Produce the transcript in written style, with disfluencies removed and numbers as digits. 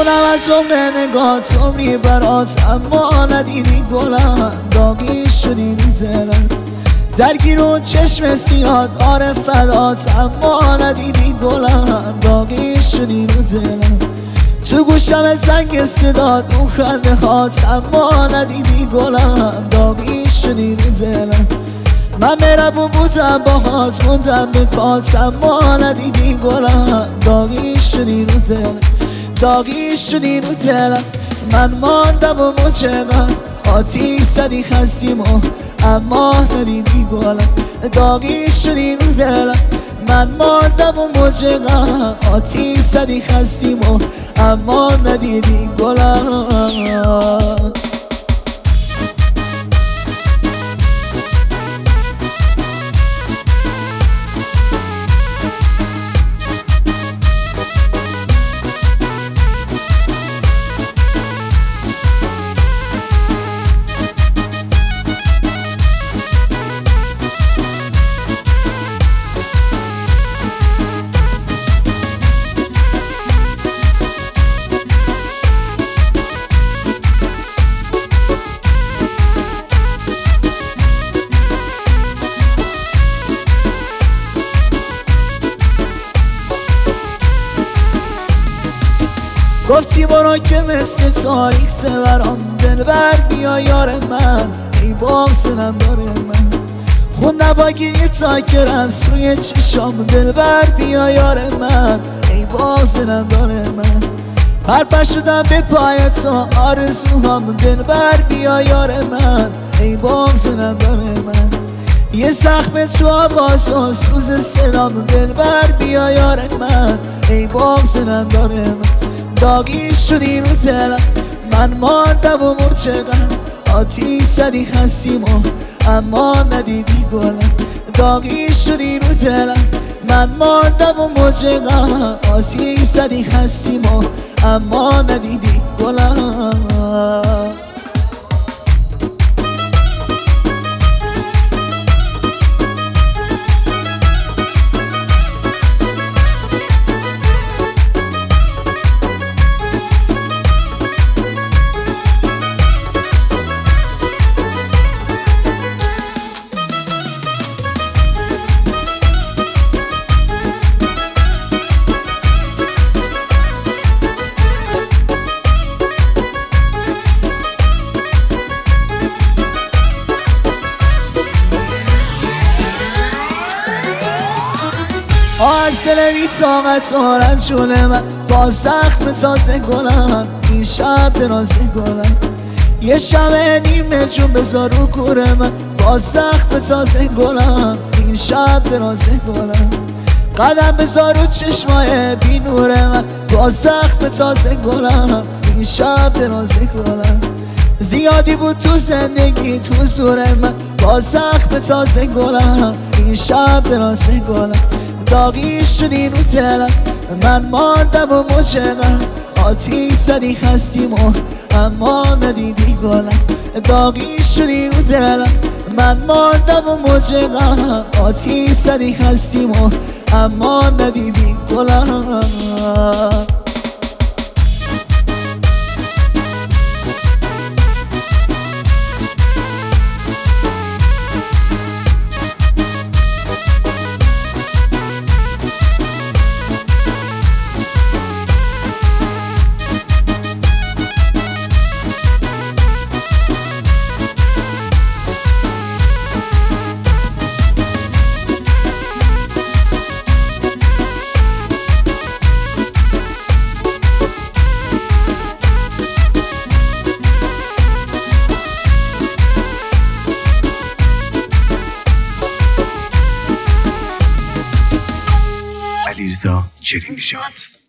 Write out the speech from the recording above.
خونم از عمق نگات عمری برات، اما ندیدی گلم، داغی شدی رو دلم. درگیر اون چشم سیاد آره فدات، اما ندیدی گلم، داغی شدی رو دلم. تو گوشم زنگ صداد اون خنده هات، اما ندیدی گلم، داغی شدی رو دلم. من مهربون بودم باهات، موندم به پات، اما ندیدی گلم، داغی شدی رو دلم. داغی شدی رو دلم. من ماندم و مجرم، آتیش زدی خستیم اما ندیدی گلم، داغی شدی رو دلم. من ماندم و مجرم، آتیش زدی خستیم اما ندیدی گلم. گفتی برو که مثل تاریخ برام، دلبر بیا یار من، ای بغضنم داره من. خوندم با گریه تا که رفت روی چشام، دلبر بیا یار من، ای بغضنم داره من. پرپر شدم به پای تو آرزوهام، دلبر بیا یار من، ای بغضنم داره من. یه زخم تو آواز و سوز صدام، دلبر بیا یار من، ای بغضنم داره من. داغی شدی رو دلم. من ماندم و مرچقم، آتیش زدی خستیم اما ندیدی گلم، داغی شدی رو دلم. من ماندم و مرچقم، آتیش زدی خستیم اما ندیدی گلم. از دل بی طاقت و رنجون من، با زخم تازه گلم، این شب درازه گلم. یه شب نیمه جون بذار رو گور من، با زخم تازه گلم، این شب درازه گلم. قدم بذار رو چشمای بی نور من، با زخم تازه گلم، این شب درازه گلم. زیادی بود تو زندگی تو حضور من، با زخم تازه گلم، این شب درازه گلم. داغی شدی رو دلم. من ماندم و مجرم، آتیش زدی خستیم اما ندیدی گلم، داغی شدی رو دلم. من ماندم و مجرم، آتیش زدی خستیم اما ندیدی گلم. علیرضا چرینژاد.